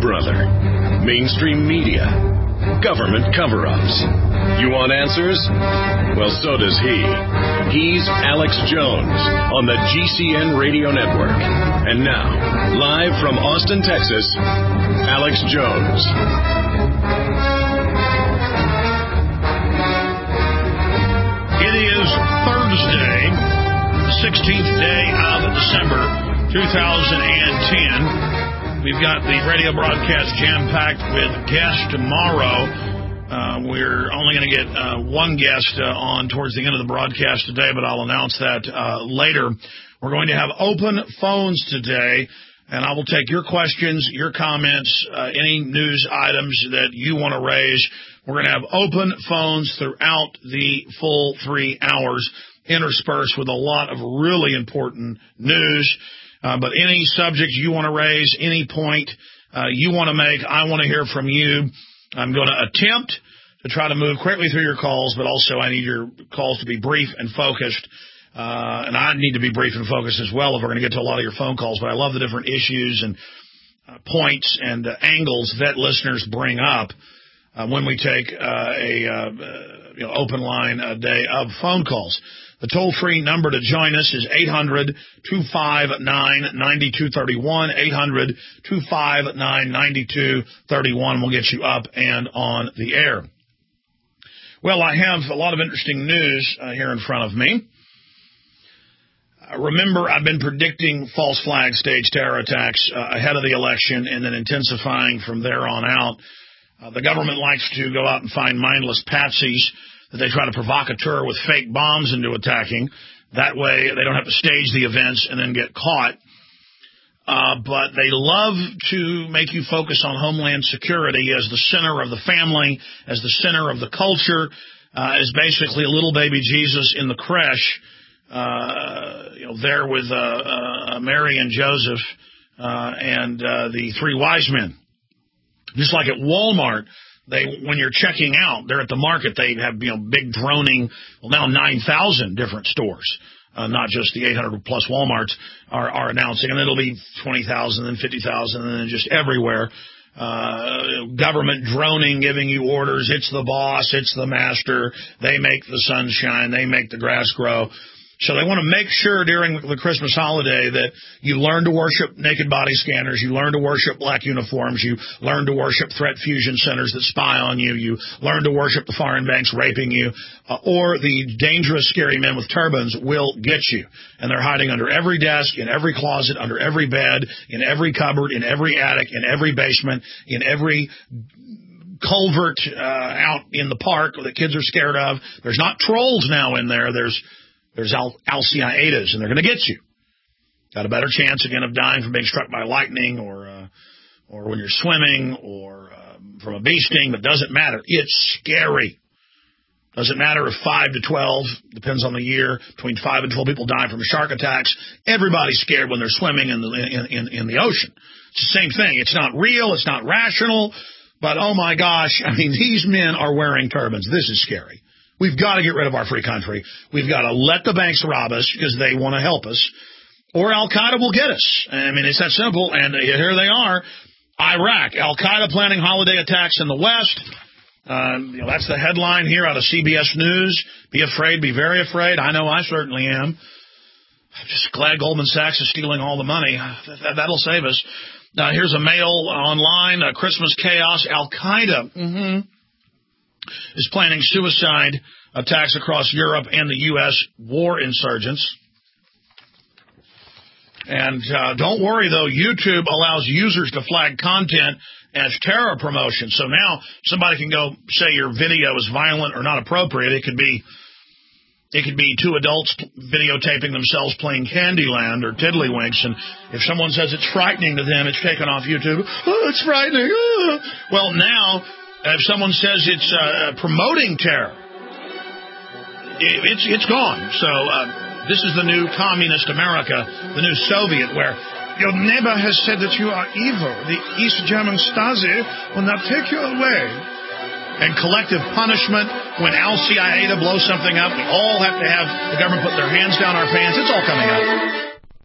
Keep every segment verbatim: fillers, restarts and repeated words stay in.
brother. Mainstream media. Government cover-ups. You want answers? Well, so does he. He's Alex Jones on the G C N Radio Network. And now, live from Austin, Texas, Alex Jones. It is Thursday, sixteenth day of December, two thousand ten. We've got the radio broadcast jam-packed with guests tomorrow. Uh, we're only going to get uh, one guest uh, on towards the end of the broadcast today, but I'll announce that uh, later. We're going to have open phones today, and I will take your questions, your comments, uh, any news items that you want to raise. We're going to have open phones throughout the full three hours, interspersed with a lot of really important news. Uh, but any subject you want to raise, any point uh, you want to make, I want to hear from you. I'm going to attempt to try to move quickly through your calls, but also I need your calls to be brief and focused. Uh, and I need to be brief and focused as well if we're going to get to a lot of your phone calls. But I love the different issues and uh, points and uh, angles that listeners bring up uh, when we take uh, a uh, you know, open line a day of phone calls. The toll-free number to join us is eight hundred, two five nine, nine two three one, eight hundred, two five nine, nine two three one. We'll get you up and on the air. Well, I have a lot of interesting news uh, here in front of me. Uh, remember, I've been predicting false flag stage terror attacks uh, ahead of the election and then intensifying from there on out. Uh, the government likes to go out and find mindless patsies that they try to provocateur with fake bombs into attacking. That way they don't have to stage the events and then get caught. Uh, but they love to make you focus on Homeland Security as the center of the family, as the center of the culture, uh, as basically a little baby Jesus in the creche, uh, you know, there with uh, uh, Mary and Joseph uh, and uh, the three wise men. Just like at Walmart, They, when you're checking out, they're at the market, they have, you know, big droning, well, now nine thousand different stores, uh, not just the eight hundred plus Walmarts are, are announcing, and it'll be twenty thousand and fifty thousand and then just everywhere. Uh, government droning, giving you orders. It's the boss. It's the master. They make the sun shine. They make the grass grow. So they want to make sure during the Christmas holiday that you learn to worship naked body scanners, you learn to worship black uniforms, you learn to worship threat fusion centers that spy on you, you learn to worship the foreign banks raping you, uh, or the dangerous, scary men with turbans will get you. And they're hiding under every desk, in every closet, under every bed, in every cupboard, in every attic, in every basement, in every culvert uh, out in the park that kids are scared of. There's not trolls now in there. There's There's Al- Al-Qaedas, and they're going to get you. Got a better chance, again, of dying from being struck by lightning or uh, or when you're swimming or uh, from a bee sting, but doesn't matter. It's scary. Doesn't matter if five to twelve, depends on the year, between five and twelve people die from shark attacks. Everybody's scared when they're swimming in the, in, in, in the ocean. It's the same thing. It's not real. It's not rational. But, oh, my gosh, I mean, these men are wearing turbans. This is scary. We've got to get rid of our free country. We've got to let the banks rob us because they want to help us, or Al-Qaeda will get us. I mean, it's that simple, and here they are. Iraq, Al-Qaeda planning holiday attacks in the West. Uh, you know, that's the headline here out of C B S News. Be afraid, be very afraid. I know I certainly am. I'm just glad Goldman Sachs is stealing all the money. That, that'll save us. Uh, here's a mail online, uh, Christmas chaos, Al-Qaeda. Mm-hmm. is planning suicide attacks across Europe and the U S war insurgents. And uh, don't worry, though, YouTube allows users to flag content as terror promotion. So now somebody can go say your video is violent or not appropriate. It could be it could be two adults videotaping themselves playing Candyland or Tiddlywinks, and if someone says it's frightening to them, it's taken off YouTube. Oh, it's frightening. Oh. Well, now, if someone says it's uh, promoting terror, it's it's gone. So uh, this is the new communist America, the new Soviet, where your neighbor has said that you are evil. The East German Stasi will not take you away. And collective punishment when Al-Qaeda blows something up. We all have to have the government put their hands down our pants. It's all coming up.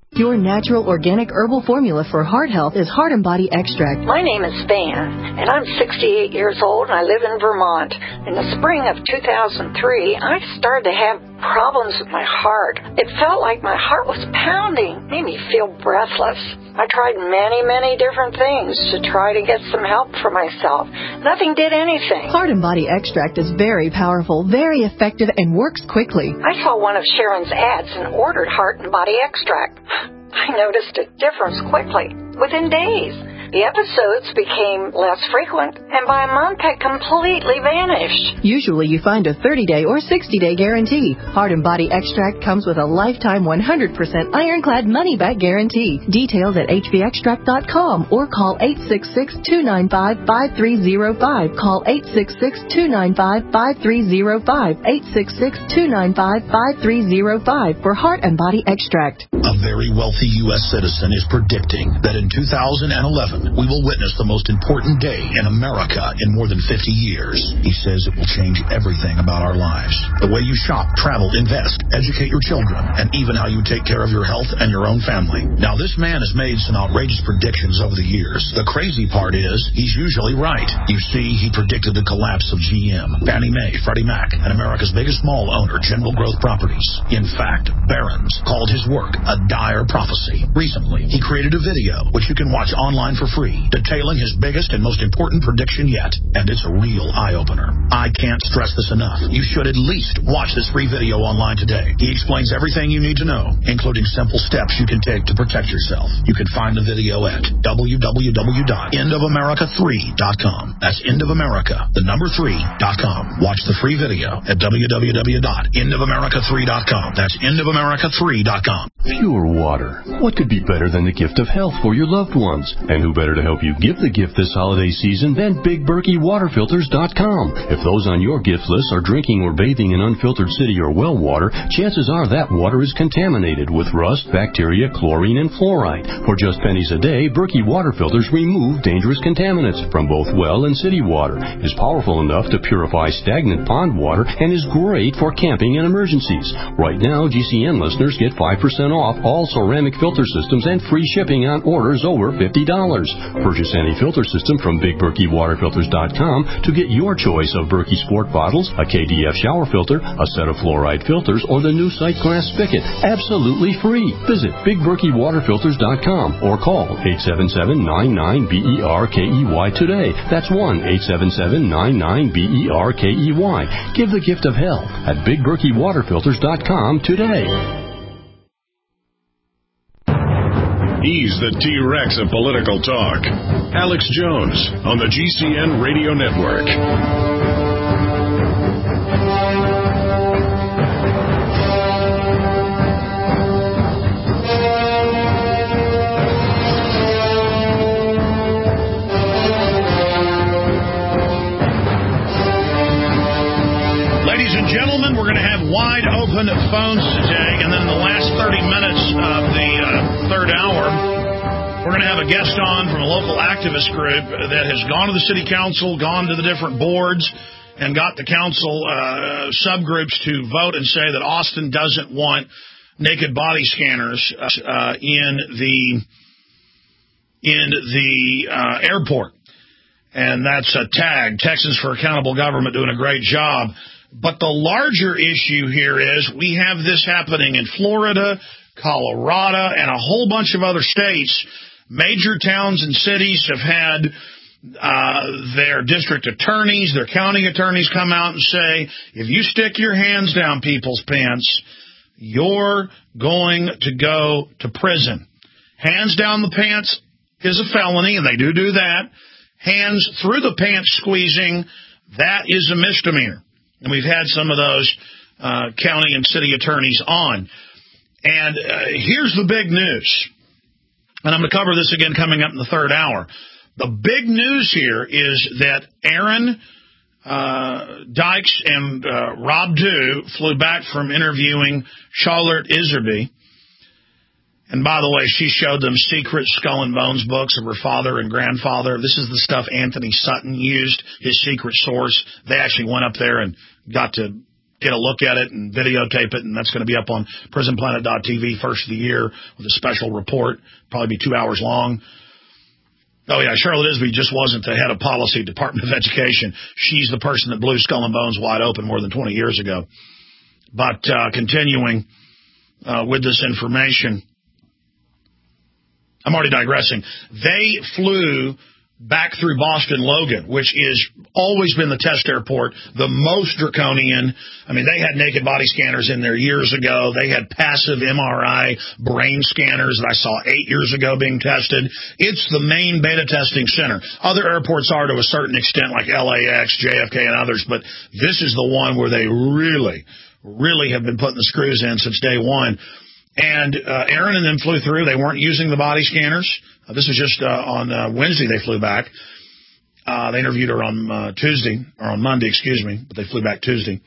Your natural organic herbal formula for heart health is Heart and Body Extract. My name is Van, and I'm sixty-eight years old, and I live in Vermont. In the spring of two thousand three, I started to have problems with my heart. It felt like my heart was pounding, made me feel breathless. I tried many, many different things to try to get some help for myself. Nothing did anything. Heart and Body Extract is very powerful, very effective, and works quickly. I saw one of Sharon's ads and ordered Heart and Body Extract. I noticed a difference quickly, within days. The episodes became less frequent, and by a month had completely vanished. Usually you find a thirty-day or sixty-day guarantee. Heart and Body Extract comes with a lifetime one hundred percent ironclad money-back guarantee. Details at h v extract dot com or call eight six six, two nine five, five three zero five. Call eight six six, two nine five, five three zero five. eight six six, two nine five, five three zero five for Heart and Body Extract. A very wealthy U S citizen is predicting that in two thousand eleven, we will witness the most important day in America in more than fifty years. He says it will change everything about our lives. The way you shop, travel, invest, educate your children, and even how you take care of your health and your own family. Now, this man has made some outrageous predictions over the years. The crazy part is, he's usually right. You see, he predicted the collapse of G M, Fannie Mae, Freddie Mac, and America's biggest mall owner, General Growth Properties. In fact, Barron's called his work a dire prophecy. Recently, he created a video, which you can watch online for free, detailing his biggest and most important prediction yet, and it's a real eye-opener. I can't stress this enough. You should at least watch this free video online today. He explains everything you need to know, including simple steps you can take to protect yourself. You can find the video at w w w dot end of america three dot com. That's end of america, the number three dot com. Watch the free video at w w w dot end of america three dot com. That's end of america three dot com. Pure water. What could be better than the gift of health for your loved ones? And who better to help you give the gift this holiday season than Big Berkey Water Filters dot com? If those on your gift list are drinking or bathing in unfiltered city or well water, chances are that water is contaminated with rust, bacteria, chlorine, and fluoride. For just pennies a day, Berkey Water Filters remove dangerous contaminants from both well and city water, is powerful enough to purify stagnant pond water, and is great for camping and emergencies. Right now, G C N listeners get five percent off all ceramic filter systems and free shipping on orders over fifty dollars. Purchase any filter system from Big Berkey Water Filters dot com to get your choice of Berkey Sport bottles, a K D F shower filter, a set of fluoride filters, or the new sight glass spigot. Absolutely free. Visit Big Berkey Water Filters dot com or call eight seven seven, nine nine, B E R K E Y today. That's one eight seven seven, nine nine, B E R K E Y. Give the gift of health at Big Berkey Water Filters dot com today. He's the T-Rex of political talk. Alex Jones on the G C N Radio Network. Ladies and gentlemen, we're going to have wide open phones today, and then in the last thirty minutes of the uh, third hour, we're going to have a guest on from a local activist group that has gone to the city council, gone to the different boards, and got the council uh, subgroups to vote and say that Austin doesn't want naked body scanners uh, in the in the uh, airport. And that's a tag, Texans for Accountable Government, doing a great job. But the larger issue here is we have this happening in Florida, Colorado, and a whole bunch of other states. Major towns and cities have had uh, their district attorneys, their county attorneys come out and say, if you stick your hands down people's pants, you're going to go to prison. Hands down the pants is a felony, and they do do that. Hands through the pants squeezing, that is a misdemeanor. And we've had some of those uh, county and city attorneys on. And uh, here's the big news. And I'm going to cover this again coming up in the third hour. The big news here is that Aaron uh, Dykes and uh, Rob Dew flew back from interviewing Charlotte Iserby. And by the way, she showed them secret Skull and Bones books of her father and grandfather. This is the stuff Anthony Sutton used, his secret source. They actually went up there and got to get a look at it and videotape it, and that's going to be up on prison planet dot t v first of the year with a special report, probably be two hours long. Oh, yeah, Charlotte Isby just wasn't the head of policy, Department of Education. She's the person that blew Skull and Bones wide open more than twenty years ago. But uh, continuing uh, with this information, I'm already digressing. They flew back through Boston Logan, which is always been the test airport, the most draconian. I mean, they had naked body scanners in there years ago. They had passive M R I brain scanners that I saw eight years ago being tested. It's the main beta testing center. Other airports are to a certain extent, like L A X, J F K, and others, but this is the one where they really, really have been putting the screws in since day one. And uh, Aaron and them flew through. They weren't using the body scanners. Uh, this was just uh, on uh, Wednesday they flew back. Uh, they interviewed her on uh, Tuesday, or on Monday, excuse me, but they flew back Tuesday.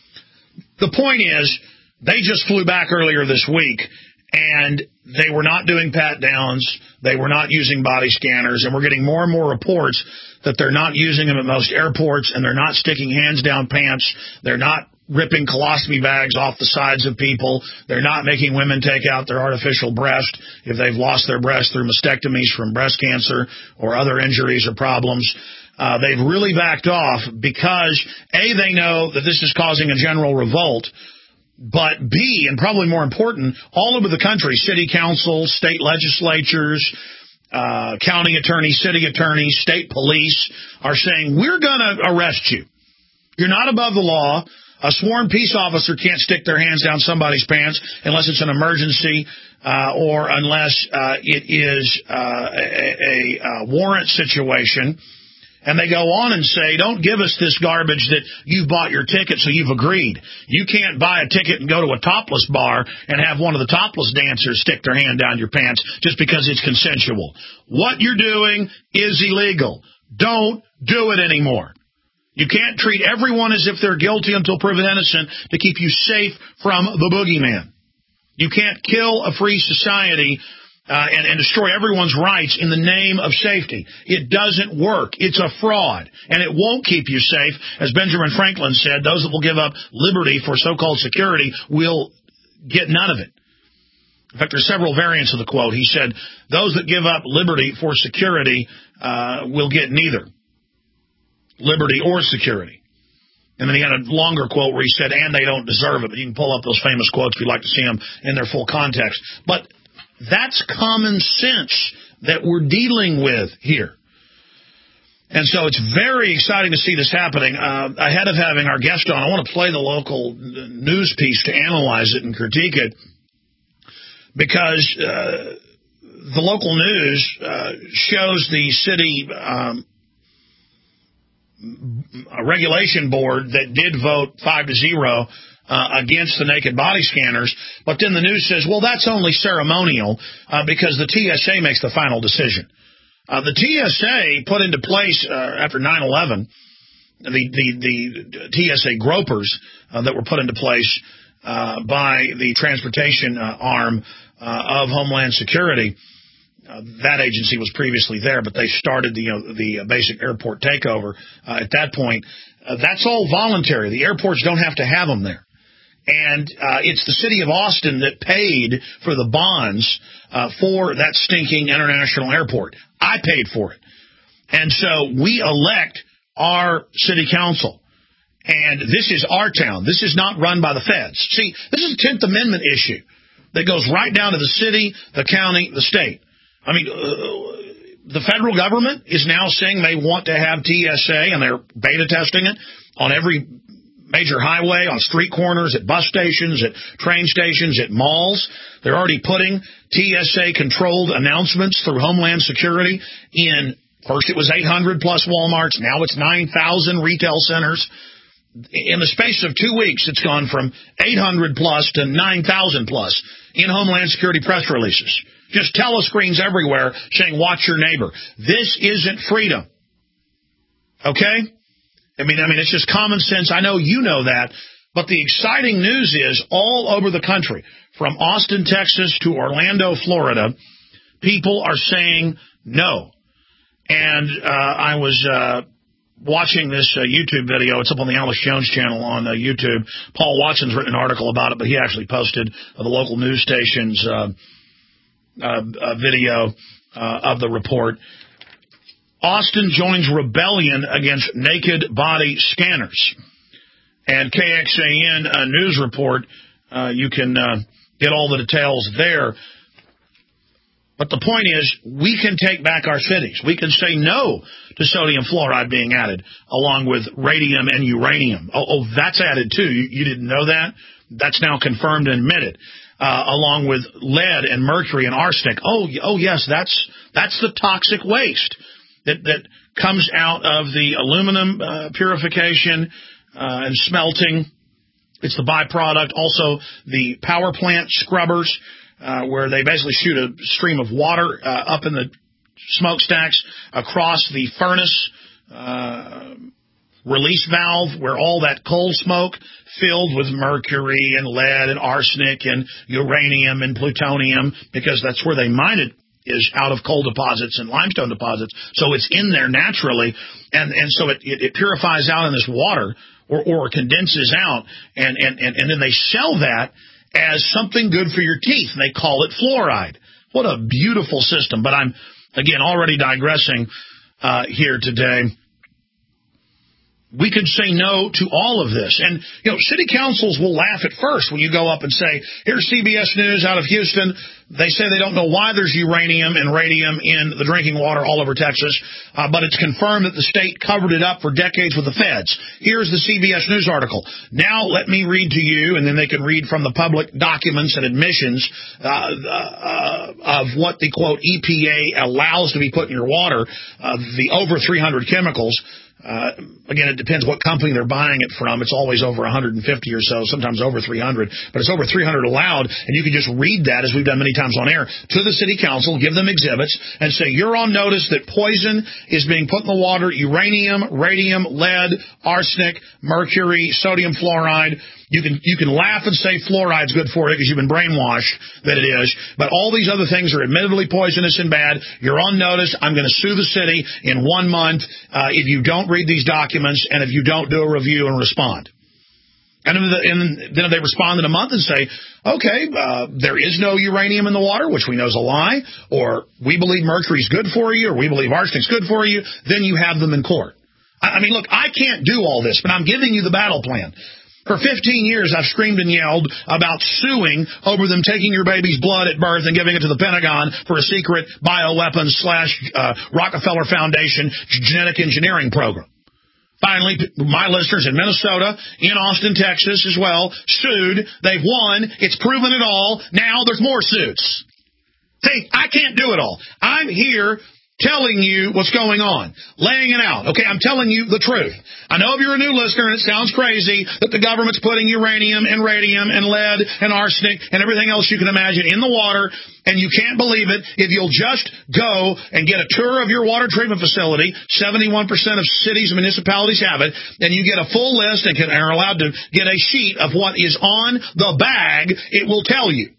The point is, they just flew back earlier this week, and they were not doing pat-downs. They were not using body scanners, and we're getting more and more reports that they're not using them at most airports, and they're not sticking hands down pants. They're not ripping colostomy bags off the sides of people. They're not making women take out their artificial breast if they've lost their breast through mastectomies from breast cancer or other injuries or problems. Uh, they've really backed off because, A, they know that this is causing a general revolt, but B, and probably more important, all over the country, city councils, state legislatures, uh, county attorneys, city attorneys, state police are saying, we're going to arrest you. You're not above the law. A sworn peace officer can't stick their hands down somebody's pants unless it's an emergency uh, or unless uh, it is uh, a, a, a warrant situation. And they go on and say, don't give us this garbage that you've bought your ticket, so you've agreed. You can't buy a ticket and go to a topless bar and have one of the topless dancers stick their hand down your pants just because it's consensual. What you're doing is illegal. Don't do it anymore. You can't treat everyone as if they're guilty until proven innocent to keep you safe from the boogeyman. You can't kill a free society uh, and, and destroy everyone's rights in the name of safety. It doesn't work. It's a fraud, and it won't keep you safe. As Benjamin Franklin said, those that will give up liberty for so-called security will get none of it. In fact, there's several variants of the quote. He said, those that give up liberty for security uh, will get neither liberty or security. And then he had a longer quote where he said, and they don't deserve it. But you can pull up those famous quotes if you'd like to see them in their full context. But that's common sense that we're dealing with here. And so it's very exciting to see this happening. Uh, ahead of having our guest on, I want to play the local news piece to analyze it and critique it, because uh, the local news uh, shows the city um, a regulation board that did vote five to zero uh, against the naked body scanners, but then the news says, well, that's only ceremonial uh, because the T S A makes the final decision. Uh, the T S A put into place uh, after nine eleven, the, the, the T S A gropers uh, that were put into place uh, by the transportation uh, arm uh, of Homeland Security. Uh, that agency was previously there, but they started the, you know, the basic airport takeover uh, at that point. Uh, that's all voluntary. The airports don't have to have them there. And uh, it's the city of Austin that paid for the bonds uh, for that stinking international airport. I paid for it. And so we elect our city council. And this is our town. This is not run by the feds. See, this is a tenth Amendment issue that goes right down to the city, the county, the state. I mean, uh, the federal government is now saying they want to have T S A, and they're beta testing it on every major highway, on street corners, at bus stations, at train stations, at malls. They're already putting T S A-controlled announcements through Homeland Security in, first it was eight hundred plus Walmarts, now it's nine thousand retail centers. In the space of two weeks, it's gone from eight hundred plus to nine thousand plus in Homeland Security press releases. Just telescreens everywhere saying, watch your neighbor. This isn't freedom. Okay? I mean, I mean, it's just common sense. I know you know that. But the exciting news is all over the country, from Austin, Texas to Orlando, Florida, people are saying no. And uh, I was uh, watching this uh, YouTube video. It's up on the Alex Jones channel on uh, YouTube. Paul Watson's written an article about it, but he actually posted uh, the local news station's uh, uh, uh, video uh, of the report. Austin joins rebellion against naked body scanners. And K X A N uh, news report, uh, you can uh, get all the details there. But the point is, we can take back our cities. We can say no to sodium fluoride being added, along with radium and uranium. Oh, oh that's added too. You, you didn't know that? That's now confirmed and admitted, uh, along with lead and mercury and arsenic. Oh, oh yes, that's that's the toxic waste that that comes out of the aluminum uh, purification uh, and smelting. It's the byproduct. Also, the power plant scrubbers, Uh, where they basically shoot a stream of water uh, up in the smokestacks across the furnace uh, release valve, where all that coal smoke filled with mercury and lead and arsenic and uranium and plutonium, because that's where they mine it, is out of coal deposits and limestone deposits. So it's in there naturally, and, and so it, it, it purifies out in this water or, or condenses out, and, and, and, and then they sell that as something good for your teeth, and they call it fluoride. What a beautiful system. But I'm, again, already digressing uh, here today. We could say no to all of this. And, you know, city councils will laugh at first when you go up and say, here's C B S News out of Houston. They say they don't know why there's uranium and radium in the drinking water all over Texas, uh, but it's confirmed that the state covered it up for decades with the feds. Here's the C B S News article. Now let me read to you, and then they can read from the public documents and admissions uh, uh, of what the, quote, E P A allows to be put in your water, uh, the over three hundred chemicals. Uh, again, it depends what company they're buying it from. It's always over one hundred fifty or so, sometimes over three hundred, but it's over three hundred allowed, and you can just read that, as we've done many times on air, to the city council, give them exhibits, and say, you're on notice that poison is being put in the water, uranium, radium, lead, arsenic, mercury, sodium fluoride. You can you can laugh and say fluoride's good for you because you've been brainwashed that it is, but all these other things are admittedly poisonous and bad. You're on notice. I'm going to sue the city in one month uh, if you don't read these documents and if you don't do a review and respond. And then, the, and then they respond in a month and say, okay, uh, there is no uranium in the water, which we know is a lie, or we believe mercury's good for you, or we believe arsenic's good for you. Then you have them in court. I, I mean, look, I can't do all this, but I'm giving you the battle plan. For fifteen years, I've screamed and yelled about suing over them taking your baby's blood at birth and giving it to the Pentagon for a secret bioweapons slash uh, Rockefeller Foundation genetic engineering program. Finally, my listeners in Minnesota, in Austin, Texas as well, sued. They've won. It's proven it all. Now there's more suits. See, I can't do it all. I'm here telling you what's going on, laying it out. Okay, I'm telling you the truth. I know if you're a new listener and it sounds crazy that the government's putting uranium and radium and lead and arsenic and everything else you can imagine in the water, and you can't believe it. If you'll just go and get a tour of your water treatment facility, seventy-one percent of cities and municipalities have it, and you get a full list and can, are allowed to get a sheet of what is on the bag, it will tell you.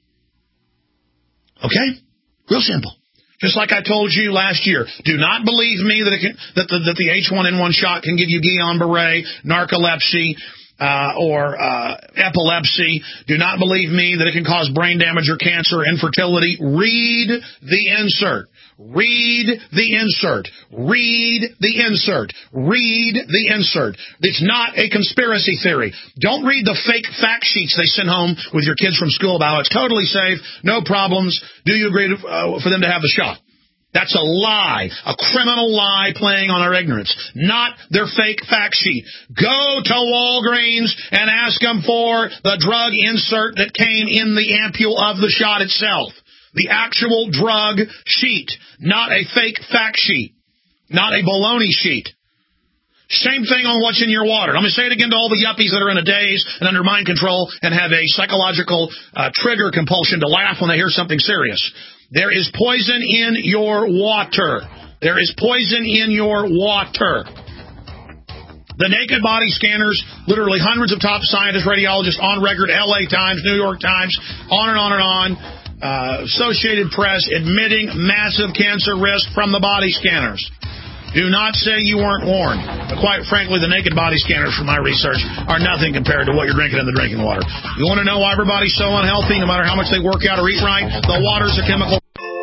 Okay? Real simple. Just like I told you last year, do not believe me that it can, that the, that the H one N one shot can give you Guillain-Barré, narcolepsy, uh, or uh, epilepsy. Do not believe me that it can cause brain damage or cancer, infertility. Read the insert. Read the insert. Read the insert. Read the insert. It's not a conspiracy theory. Don't read the fake fact sheets they send home with your kids from school about it's totally safe, no problems. Do you agree to, uh, for them to have the shot? That's a lie, a criminal lie playing on our ignorance, not their fake fact sheet. Go to Walgreens and ask them for the drug insert that came in the ampule of the shot itself. The actual drug sheet, not a fake fact sheet, not a baloney sheet. Same thing on what's in your water. I'm going to say it again to all the yuppies that are in a daze and under mind control and have a psychological uh, trigger compulsion to laugh when they hear something serious. There is poison in your water. There is poison in your water. The naked body scanners, literally hundreds of top scientists, radiologists on record, L A Times, New York Times, on and on and on. Uh, Associated Press admitting massive cancer risk from the body scanners. Do not say you weren't warned. But quite frankly, the naked body scanners from my research are nothing compared to what you're drinking in the drinking water. You want to know why everybody's so unhealthy, no matter how much they work out or eat right? The water's a chemical.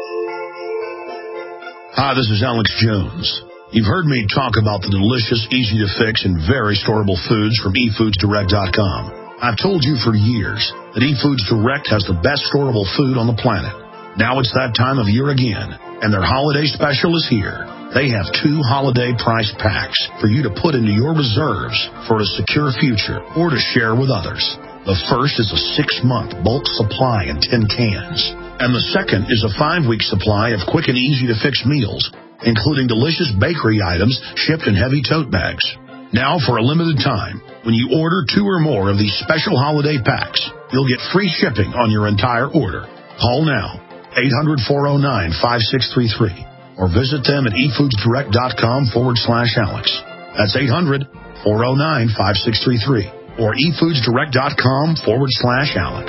Hi, this is Alex Jones. You've heard me talk about the delicious, easy-to-fix, and very storable foods from e foods direct dot com. I've told you for years that eFoods Direct has the best storable food on the planet. Now it's that time of year again, and their holiday special is here. They have two holiday price packs for you to put into your reserves for a secure future or to share with others. The first is a six-month bulk supply in tin cans, and the second is a five-week supply of quick and easy-to-fix meals, including delicious bakery items shipped in heavy tote bags. Now, for a limited time, when you order two or more of these special holiday packs, you'll get free shipping on your entire order. Call now, eight hundred, four oh nine, five six three three. Or visit them at e foods direct dot com forward slash Alex. That's eight hundred, four oh nine, five six three three. Or e foods direct dot com forward slash Alex.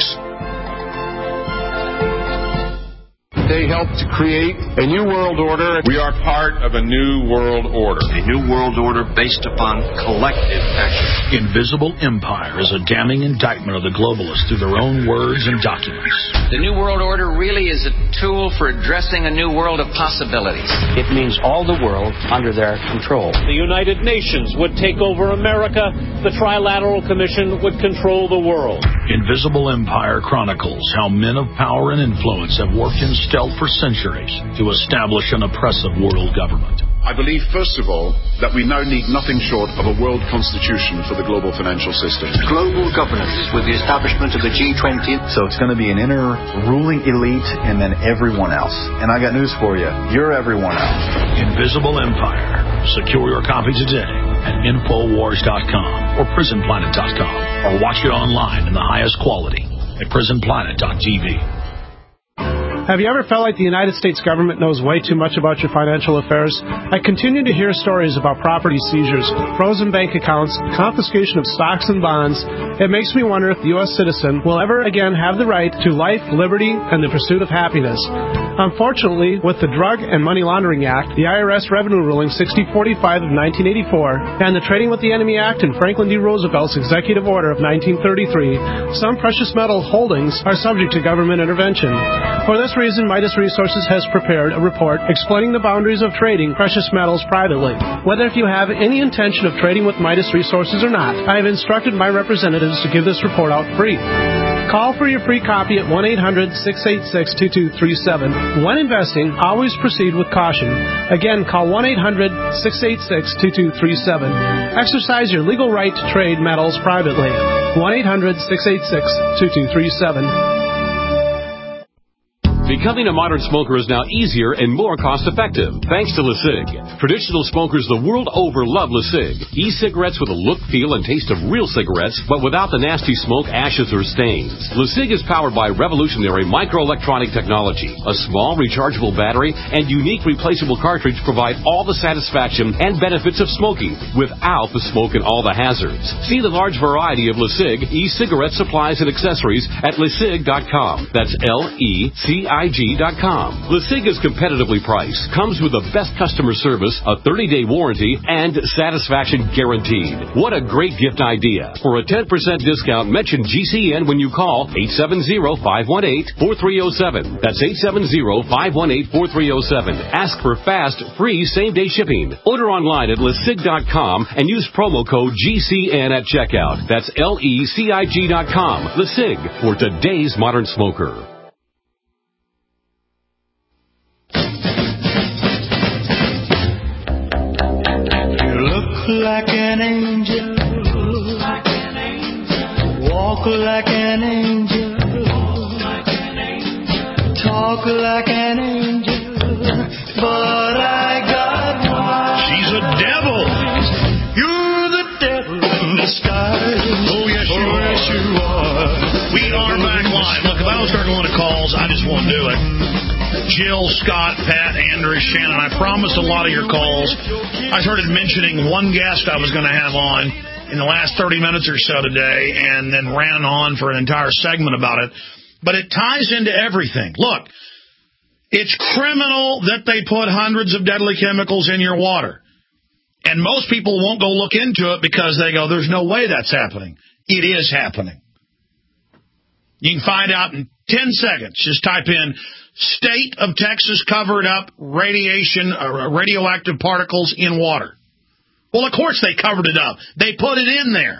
They helped to create a new world order. We are part of a new world order. A new world order based upon collective action. Invisible Empire is a damning indictment of the globalists through their own words and documents. The new world order really is a tool for addressing a new world of possibilities. It means all the world under their control. The United Nations would take over America. The Trilateral Commission would control the world. Invisible Empire chronicles how men of power and influence have worked in stealth for centuries to establish an oppressive world government. I believe, first of all, that we now need nothing short of a world constitution for the global financial system. Global governance with the establishment of the G twenty. So it's going to be an inner ruling elite and then everyone else. And I got news for you. You're everyone else. Invisible Empire. Secure your copy today at infowars dot com or prison planet dot com or watch it online in the highest quality at prison planet dot t v. Have you ever felt like the United States government knows way too much about your financial affairs? I continue to hear stories about property seizures, frozen bank accounts, confiscation of stocks and bonds. It makes me wonder if the U S citizen will ever again have the right to life, liberty, and the pursuit of happiness. Unfortunately, with the Drug and Money Laundering Act, the I R S Revenue Ruling sixty forty-five of nineteen eighty-four, and the Trading with the Enemy Act and Franklin D. Roosevelt's Executive Order of nineteen thirty-three, some precious metal holdings are subject to government intervention. For this reason, Midas Resources has prepared a report explaining the boundaries of trading precious metals privately. Whether if you have any intention of trading with Midas Resources or not, I have instructed my representatives to give this report out free. Call for your free copy at one eight hundred, six eight six, two two three seven. When investing, always proceed with caution. Again, call one eight hundred, six eight six, two two three seven. Exercise your legal right to trade metals privately. one eight hundred, six eight six, two two three seven. Becoming a modern smoker is now easier and more cost-effective, thanks to LeSig. Traditional smokers the world over love LeSig. E-cigarettes with a look, feel, and taste of real cigarettes, but without the nasty smoke, ashes, or stains. LeSig is powered by revolutionary microelectronic technology. A small, rechargeable battery and unique replaceable cartridge provide all the satisfaction and benefits of smoking, without the smoke and all the hazards. See the large variety of LeSig e-cigarette supplies and accessories at lesig dot com. That's L E C I G dot com. LeSig is competitively priced, comes with the best customer service, a thirty-day warranty, and satisfaction guaranteed. What a great gift idea. For a ten percent discount, mention G C N when you call eight seven zero, five one eight, four three zero seven. That's eight seven zero, five one eight, four three zero seven. Ask for fast, free same-day shipping. Order online at lesig dot com and use promo code G C N at checkout. That's L E C I G dot com. LeSig, for today's modern smoker. Like an angel, like an angel. Walk like an angel, like an angel. Talk like an angel, but I got one. She's a devil. You're the devil in disguise. Oh yes, you are. Yes, you are. We are back live. Look, if I don't start going to calls, I just won't do it. Jill, Scott, Pat, Andrew, Shannon, I promised a lot of your calls. I started mentioning one guest I was going to have on in the last thirty minutes or so today and then ran on for an entire segment about it. But it ties into everything. Look, it's criminal that they put hundreds of deadly chemicals in your water. And most people won't go look into it because they go, there's no way that's happening. It is happening. You can find out in ten seconds. Just type in state of Texas covered up radiation, uh, radioactive particles in water. Well, of course they covered it up. They put it in there.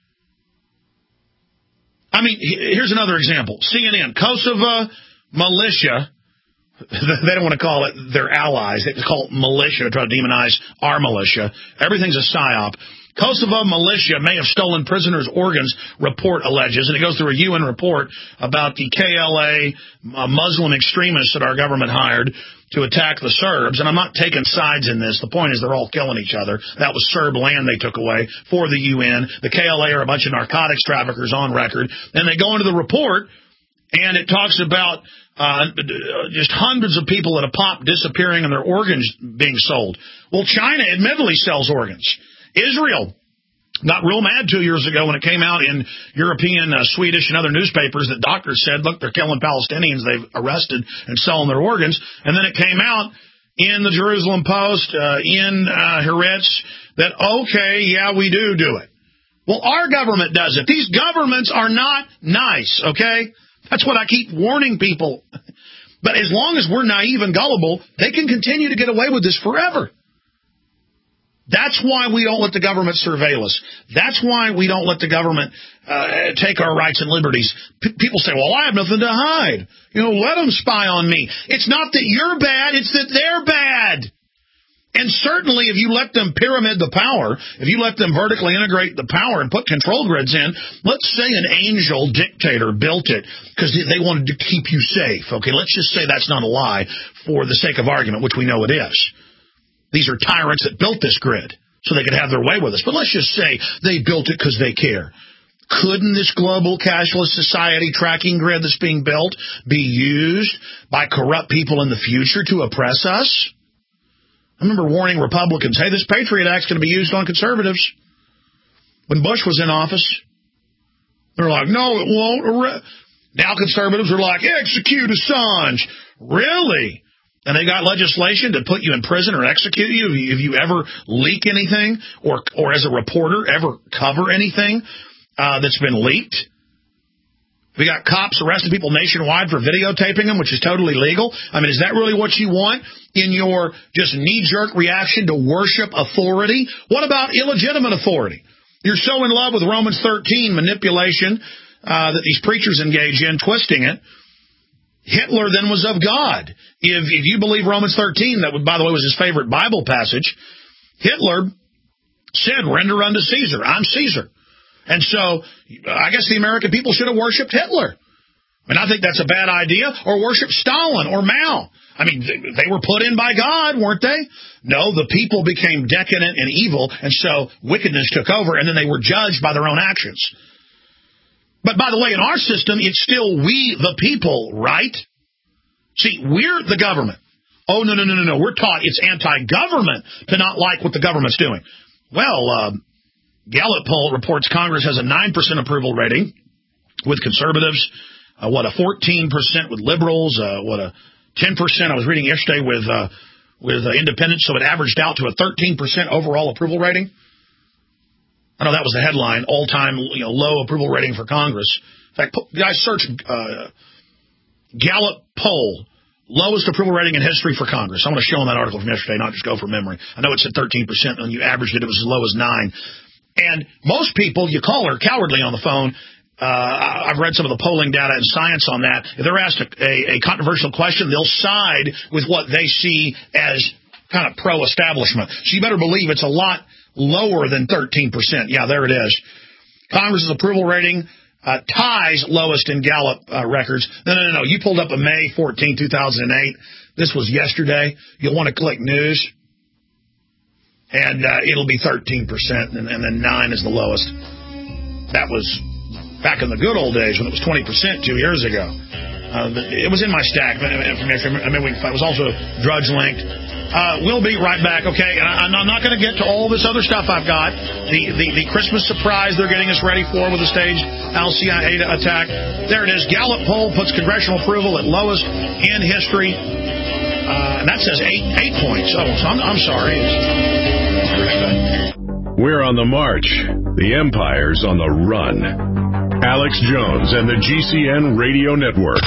I mean, here's another example. C N N, Kosovo militia. They don't want to call it their allies. They call it militia, try to demonize our militia. Everything's a psyop. Kosovo militia may have stolen prisoners' organs, report alleges. And it goes through a U N report about the K L A uh, Muslim extremists that our government hired to attack the Serbs. And I'm not taking sides in this. The point is they're all killing each other. That was Serb land they took away for the U N. The K L A are a bunch of narcotics traffickers on record. And they go into the report, and it talks about uh, just hundreds of people at a pop disappearing and their organs being sold. Well, China admittedly sells organs. Israel got real mad two years ago when it came out in European, uh, Swedish, and other newspapers that doctors said, look, they're killing Palestinians they've arrested and selling their organs. And then it came out in the Jerusalem Post, uh, in uh, Haaretz, that, okay, yeah, we do do it. Well, our government does it. These governments are not nice, okay? That's what I keep warning people. But as long as we're naive and gullible, they can continue to get away with this forever. That's why we don't let the government surveil us. That's why we don't let the government uh, take our rights and liberties. P- people say, well, I have nothing to hide. You know, let them spy on me. It's not that you're bad, it's that they're bad. And certainly if you let them pyramid the power, if you let them vertically integrate the power and put control grids in, let's say an angel dictator built it because they wanted to keep you safe. Okay, let's just say that's not a lie for the sake of argument, which we know it is. These are tyrants that built this grid so they could have their way with us. But let's just say they built it because they care. Couldn't this global cashless society tracking grid that's being built be used by corrupt people in the future to oppress us? I remember warning Republicans, hey, this Patriot Act's going to be used on conservatives. When Bush was in office, they're like, no, it won't. Now conservatives are like, execute Assange. Really? And they got legislation to put you in prison or execute you if you ever leak anything or or as a reporter ever cover anything uh, that's been leaked. We got cops arresting people nationwide for videotaping them, which is totally legal. I mean, is that really what you want in your just knee-jerk reaction to worship authority? What about illegitimate authority? You're so in love with Romans thirteen, manipulation uh, that these preachers engage in, twisting it. Hitler then was of God. If if you believe Romans thirteen, that, would, by the way, was his favorite Bible passage, Hitler said, render unto Caesar. I'm Caesar. And so I guess the American people should have worshipped Hitler. I mean, I think that's a bad idea. Or worship Stalin or Mao. I mean, they were put in by God, weren't they? No, the people became decadent and evil, and so wickedness took over, and then they were judged by their own actions. But by the way, in our system, it's still we, the people, right? See, we're the government. Oh, no, no, no, no, no. We're taught it's anti-government to not like what the government's doing. Well, uh, Gallup poll reports Congress has a nine percent approval rating with conservatives, uh, what, a fourteen percent with liberals, uh, what, a ten percent I was reading yesterday with, uh, with uh, independents, so it averaged out to a thirteen percent overall approval rating. I know that was the headline, all-time you know, low approval rating for Congress. In fact, guys, search uh, Gallup poll, lowest approval rating in history for Congress. I want to show them that article from yesterday, not just go from memory. I know it said thirteen percent, and when you averaged it, it was as low as nine. And most people, you call her cowardly on the phone. Uh, I've read some of the polling data and science on that. If they're asked a, a, a controversial question, they'll side with what they see as kind of pro-establishment. So you better believe it's a lot lower than thirteen percent. Yeah, there it is. Congress's approval rating uh, ties lowest in Gallup uh, records. No, no, no, no. You pulled up a May fourteenth, two thousand eight. This was yesterday. You'll want to click news. And uh, it'll be thirteen percent, and, and then nine is the lowest. That was back in the good old days when it was twenty percent two years ago. Uh, it was in my stack information. I mean, it was also Drudge linked. Uh, we'll be right back, okay? And I, I'm not going to get to all this other stuff I've got. The, the the Christmas surprise they're getting us ready for with the staged Al C I A attack. There it is. Gallup poll puts congressional approval at lowest in history. Uh, and that says eight eight points. Oh, so I'm, I'm sorry. It's, We're on the march. The empire's on the run. Alex Jones and the G C N Radio Network.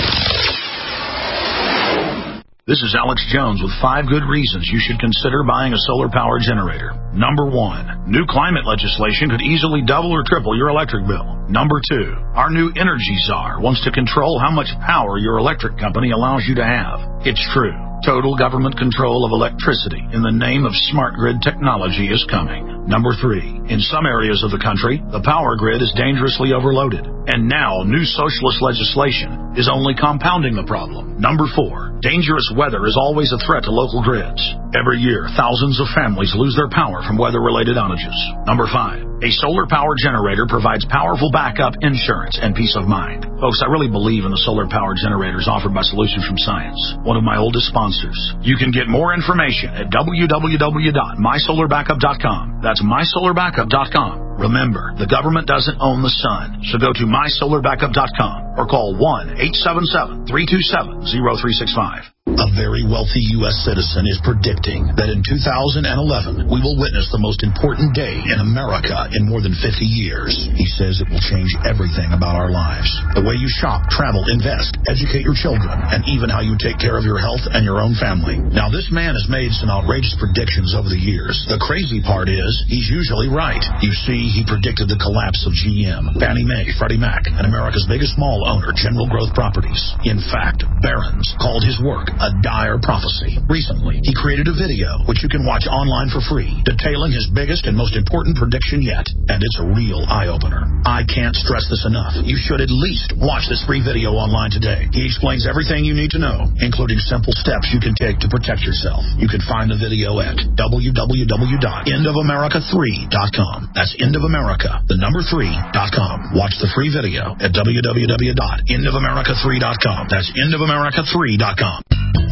This is Alex Jones with five good reasons you should consider buying a solar power generator. Number one, new climate legislation could easily double or triple your electric bill. Number two, our new energy czar wants to control how much power your electric company allows you to have. It's true. Total government control of electricity in the name of smart grid technology is coming. Number three, in some areas of the country, the power grid is dangerously overloaded. And now, new socialist legislation is only compounding the problem. Number four, dangerous weather is always a threat to local grids. Every year, thousands of families lose their power from weather-related outages. Number five, a solar power generator provides powerful backup insurance and peace of mind. Folks, I really believe in the solar power generators offered by Solutions from Science, one of my oldest sponsors. You can get more information at w w w dot my solar backup dot com. That's my solar backup dot com. Remember, the government doesn't own the sun, so go to my solar backup dot com or call one eight seven seven, three two seven, zero three six five. A very wealthy U S citizen is predicting that in two thousand eleven, we will witness the most important day in America in more than fifty years. He says it will change everything about our lives. The way you shop, travel, invest, educate your children, and even how you take care of your health and your own family. Now, this man has made some outrageous predictions over the years. The crazy part is, he's usually right. You see, he predicted the collapse of G M, Fannie Mae, Freddie Mac, and America's biggest mall owner, General Growth Properties. In fact, Barron's called his work a dire prophecy. Recently, he created a video, which you can watch online for free, detailing his biggest and most important prediction yet. And it's a real eye-opener. I can't stress this enough. You should at least watch this free video online today. He explains everything you need to know, including simple steps you can take to protect yourself. You can find the video at w w w dot end of america three dot com. That's end of america, the number three dot com. Watch the free video at w w w dot end of america three dot com. That's end of america three dot com.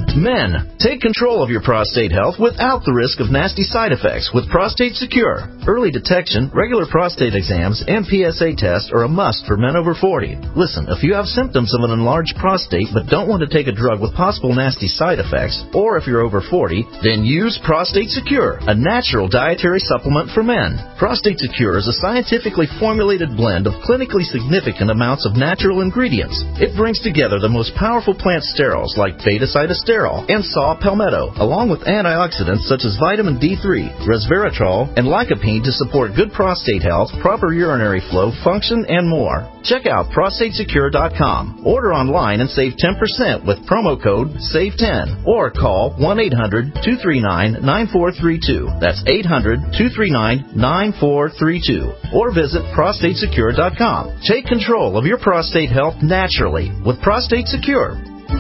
Men, take control of your prostate health without the risk of nasty side effects with Prostate Secure. Early detection, regular prostate exams, and P S A tests are a must for men over forty. Listen, if you have symptoms of an enlarged prostate but don't want to take a drug with possible nasty side effects, or if you're over forty, then use Prostate Secure, a natural dietary supplement for men. Prostate Secure is a scientifically formulated blend of clinically significant amounts of natural ingredients. It brings together the most powerful plant sterols like beta-cytosterol and saw palmetto, along with antioxidants such as vitamin D three, resveratrol, and lycopene to support good prostate health, proper urinary flow, function, and more. Check out prostate secure dot com. Order online and save ten percent with promo code save ten or call one eight hundred, two three nine, nine four three two. That's eight hundred, two three nine, nine four three two. Or visit prostate secure dot com. Take control of your prostate health naturally with Prostate Secure.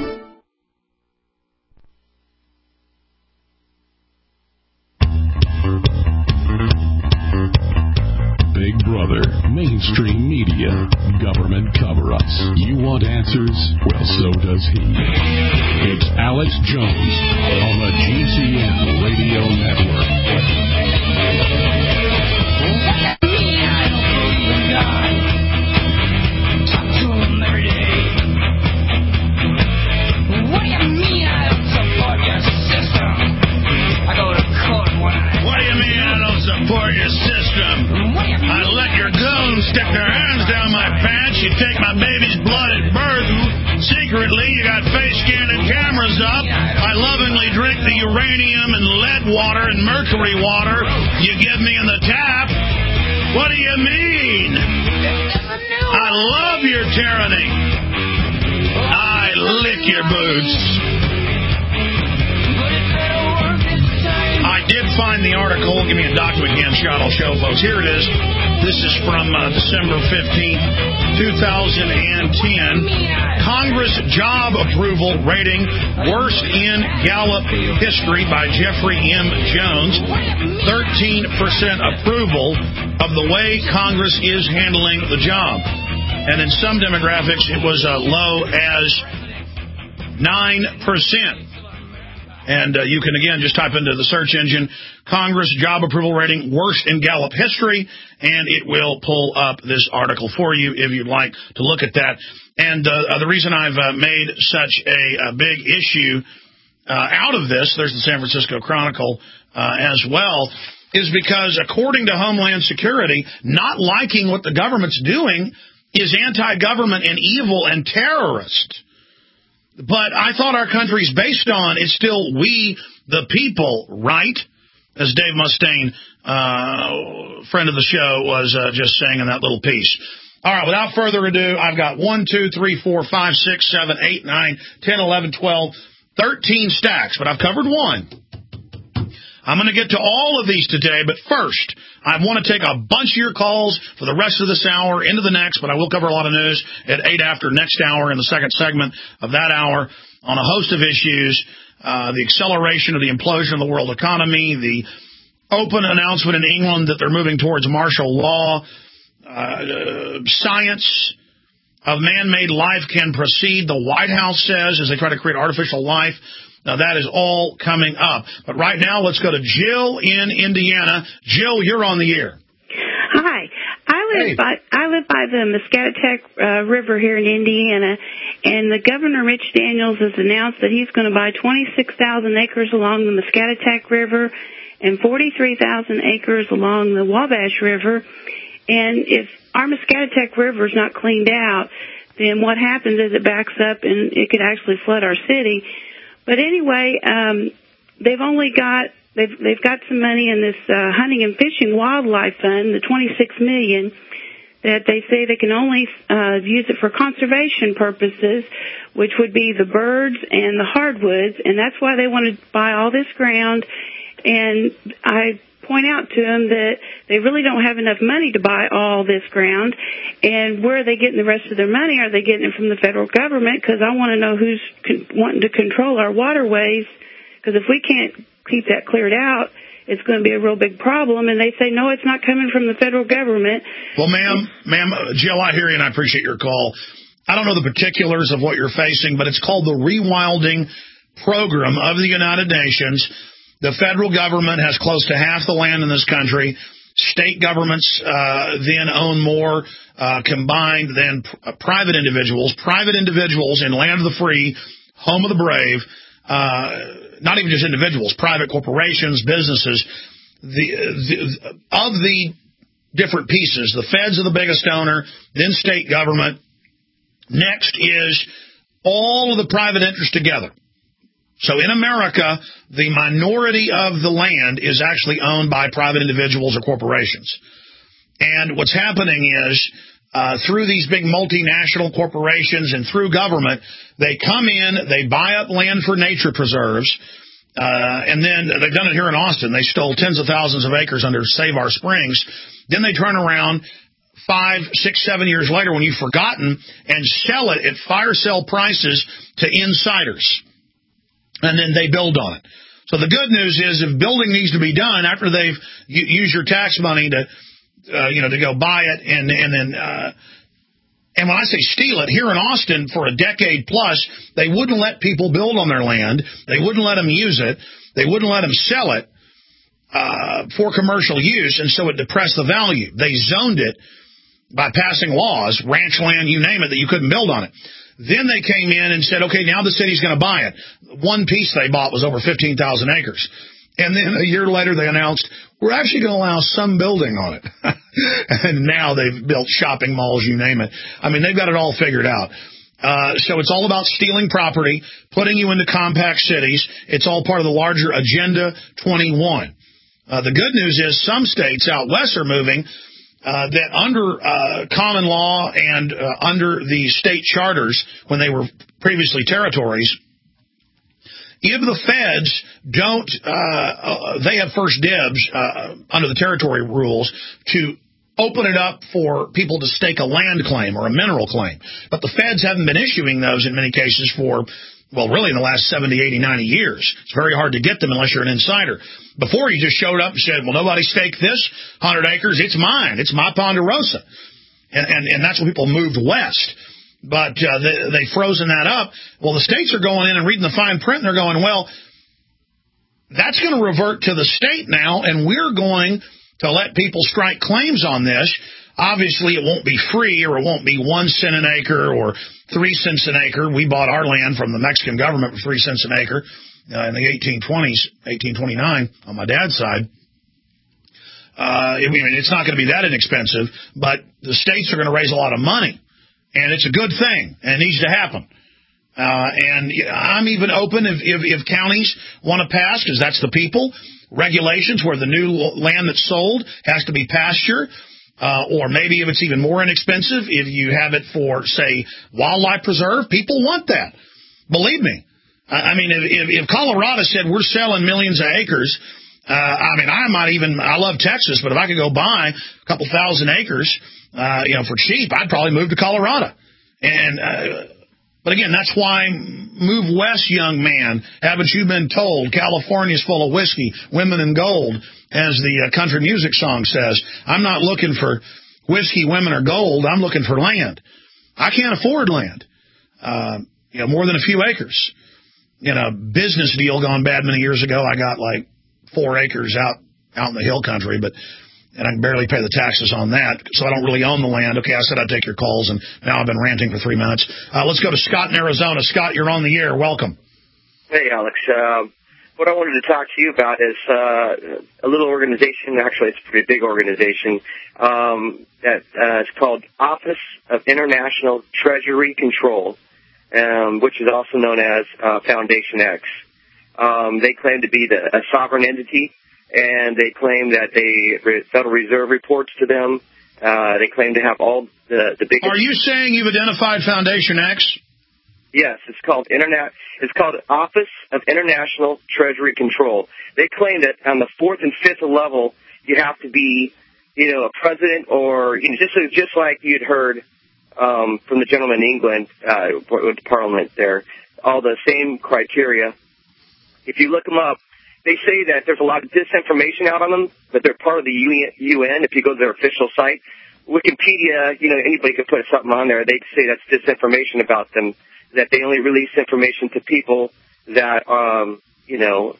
Big Brother, mainstream media, government cover-ups. You want answers? Well, so does he. It's Alex Jones on the G C N Radio Network. Talk to him every day. What do you mean I don't support your system? I go to court when I... What do you mean I don't support your system? I let your goons stick their hands down my pants. You take my baby's blood at birth. Secretly, you got face scanning cameras up. I lovingly drink the uranium and lead water and mercury water you give me in the tap. What do you mean? I love your tyranny. I lick your boots. I did find the article. Give me a document again, shot. I'll show folks. Here it is. This is from uh, December fifteenth, two thousand ten. Congress job approval rating worst in Gallup history by Jeffrey M. Jones. thirteen percent approval of the way Congress is handling the job. And in some demographics, it was uh, low as nine percent. And uh, you can, again, just type into the search engine, Congress job approval rating worst in Gallup history, and it will pull up this article for you if you'd like to look at that. And uh, the reason I've uh, made such a, a big issue uh, out of this, there's the San Francisco Chronicle uh, as well, is because, according to Homeland Security, not liking what the government's doing is anti-government and evil and terrorist. But I thought our country's based on, it's still we, the people, right? As Dave Mustaine, uh, friend of the show, was uh, just saying in that little piece. All right, without further ado, I've got one, two, three, four, five, six, seven, eight, nine, ten, eleven, twelve, thirteen stacks, but I've covered one. I'm going to get to all of these today, but first, I want to take a bunch of your calls for the rest of this hour into the next, but I will cover a lot of news at eight after next hour in the second segment of that hour on a host of issues, uh, the acceleration of the implosion of the world economy, the open announcement in England that they're moving towards martial law, uh, science of man-made life can proceed, the White House says, as they try to create artificial life. Now, that is all coming up. But right now, let's go to Jill in Indiana. Jill, you're on the air. Hi. I live hey. by I live by the Muscatatuck uh, River here in Indiana, and the Governor Mitch Daniels has announced that he's going to buy twenty-six thousand acres along the Muscatatuck River and forty-three thousand acres along the Wabash River. And if our Muscatatuck River is not cleaned out, then what happens is it backs up and it could actually flood our city. But anyway, um, they've only got they've they've got some money in this uh, hunting and fishing wildlife fund, the twenty-six million, that they say they can only uh, use it for conservation purposes, which would be the birds and the hardwoods, and that's why they want to buy all this ground. And I point out to them that they really don't have enough money to buy all this ground. And where are they getting the rest of their money? Are they getting it from the federal government? Because I want to know who's con- wanting to control our waterways. Because if we can't keep that cleared out, it's going to be a real big problem. And they say, no, it's not coming from the federal government. Well, ma'am, ma'am, uh, Jill, I hear you, and I appreciate your call. I don't know the particulars of what you're facing, but it's called the Rewilding Program of the United Nations. The federal government has close to half the land in this country. State governments uh, then own more uh, combined than pr- private individuals. Private individuals in land of the free, home of the brave, uh, not even just individuals, private corporations, businesses. The, the of the different pieces, the feds are the biggest owner, then state government. Next is all of the private interests together. So in America, the minority of the land is actually owned by private individuals or corporations. And what's happening is, uh, through these big multinational corporations and through government, they come in, they buy up land for nature preserves, uh, and then they've done it here in Austin. They stole tens of thousands of acres under Save Our Springs. Then they turn around five, six, seven years later when you've forgotten and sell it at fire sale prices to insiders. And then they build on it. So the good news is, if building needs to be done after they've used your tax money to, uh, you know, to go buy it, and and then, uh, and when I say steal it, here in Austin for a decade plus, they wouldn't let people build on their land. They wouldn't let them use it. They wouldn't let them sell it uh, for commercial use, and so it depressed the value. They zoned it by passing laws, ranch land, you name it, that you couldn't build on it. Then they came in and said, okay, now the city's going to buy it. One piece they bought was over fifteen thousand acres. And then a year later they announced, we're actually going to allow some building on it. And now they've built shopping malls, you name it. I mean, they've got it all figured out. Uh, so it's all about stealing property, putting you into compact cities. It's all part of the larger Agenda twenty-one. Uh, the good news is some states out west are moving Uh, that under uh, common law and uh, under the state charters, when they were previously territories, if the feds don't, uh, uh, they have first dibs uh, under the territory rules to open it up for people to stake a land claim or a mineral claim. But the feds haven't been issuing those in many cases for, well, really in the last seventy, eighty, ninety years. It's very hard to get them unless you're an insider. Before, you just showed up and said, well, nobody staked this one hundred acres. It's mine. It's my Ponderosa. And, and, and that's when people moved west. But uh, they, they've frozen that up. Well, the states are going in and reading the fine print, and they're going, well, that's going to revert to the state now, and we're going to let people strike claims on this. Obviously, it won't be free, or it won't be one cent an acre or three cents an acre. We bought our land from the Mexican government for three cents an acre uh, in the eighteen twenties, eighteen twenty-nine on my dad's side. Uh, I mean, it's not going to be that inexpensive, but the states are going to raise a lot of money, and it's a good thing, and it needs to happen. Uh, and I'm even open if, if, if counties want to pass, because that's the people, regulations where the new land that's sold has to be pasture, uh, or maybe if it's even more inexpensive, if you have it for, say, wildlife preserve, people want that. Believe me. I mean, if, if, if Colorado said we're selling millions of acres, uh, I mean, I might even, I love Texas, but if I could go buy a couple thousand acres, uh, you know, for cheap, I'd probably move to Colorado. And, uh, but again, that's why move west, young man. Haven't you been told California's full of whiskey, women, and gold, as the uh, country music song says. I'm not looking for whiskey, women, or gold. I'm looking for land. I can't afford land, uh, you know, more than a few acres. In a business deal gone bad many years ago, I got like four acres out, out in the hill country, but and I can barely pay the taxes on that, so I don't really own the land. Okay, I said I'd take your calls, and now I've been ranting for three minutes. Uh, let's go to Scott in Arizona. Scott, you're on the air. Welcome. Hey, Alex. Uh, what I wanted to talk to you about is uh, a little organization. Actually, it's a pretty big organization. Um, that uh, it's called Office of International Treasury Control, um, which is also known as uh, Foundation X. Um, they claim to be the, a sovereign entity, and they claim that the Federal Reserve reports to them. Uh, they claim to have all the, the biggest... Are you saying you've identified Foundation X? Yes, it's called Internet. It's called Office of International Treasury Control. They claim that on the fourth and fifth level, you have to be, you know, a president, or you know, just just like you'd heard um, from the gentleman in England uh, with the Parliament there, all the same criteria. If you look them up, they say that there's a lot of disinformation out on them, but they're part of the U N. If you go to their official site, Wikipedia, you know, anybody could put something on there. They say that's disinformation about them, that they only release information to people that, um, you know,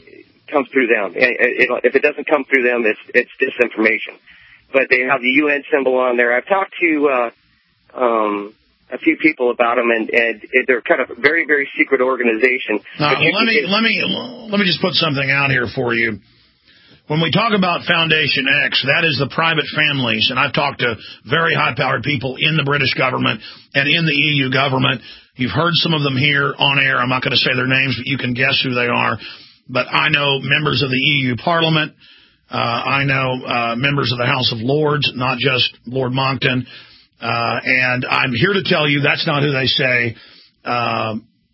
comes through them. It, it, if it doesn't come through them, it's, it's disinformation. But they have the U N symbol on there. I've talked to uh, um, a few people about them, and, and they're kind of a very, very secret organization. Now, let me let me let me just put something out here for you. When we talk about Foundation X, that is the private families, and I've talked to very high-powered people in the British government and in the E U government. You've heard some of them here on air. I'm not going to say their names, but you can guess who they are. But I know members of the E U Parliament. Uh, I know uh, members of the House of Lords, not just Lord Monckton. Uh, and I'm here to tell you that's not who they say uh,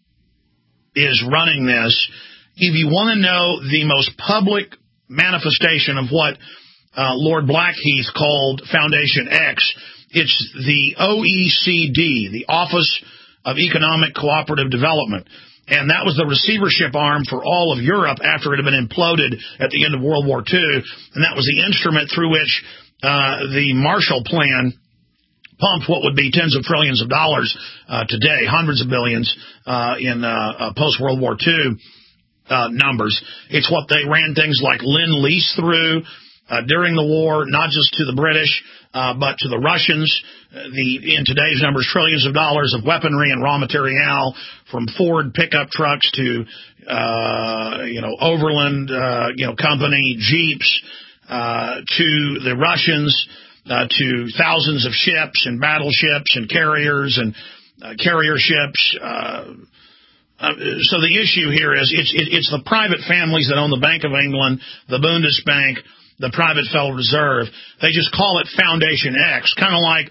is running this. If you want to know the most public manifestation of what uh, Lord Blackheath called Foundation X, it's the O E C D, the Office of Economic Cooperative Development. And that was the receivership arm for all of Europe after it had been imploded at the end of World War Two. And that was the instrument through which uh, the Marshall Plan pumped what would be tens of trillions of dollars uh, today, hundreds of billions uh, in uh, uh, post-World War Two uh, numbers. It's what they ran things like Lend-Lease through uh, during the war, not just to the British, uh, but to the Russians. Uh, the in today's numbers, trillions of dollars of weaponry and raw material, from Ford pickup trucks to uh, you know Overland uh, you know company Jeeps uh, to the Russians. Uh, to thousands of ships and battleships and carriers and uh, carrier ships. Uh, uh, so the issue here is it's it, it's the private families that own the Bank of England, the Bundesbank, the private Federal Reserve. They just call it Foundation X, kind of like